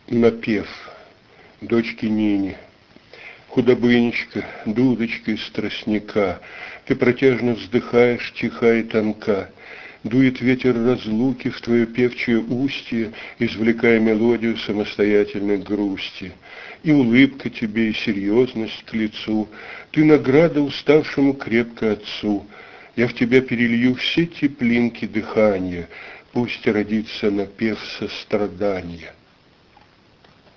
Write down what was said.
Напев дочки Нине. Худобынечка, дудочка из тростника, ты протяжно вздыхаешь, тиха и тонка. Дует ветер разлуки в твое певчее устье, извлекая мелодию самостоятельной грусти. И улыбка тебе, и серьезность к лицу, ты награда уставшему крепко отцу. Я в тебя перелью все теплинки дыхания, пусть родится напев сострадания.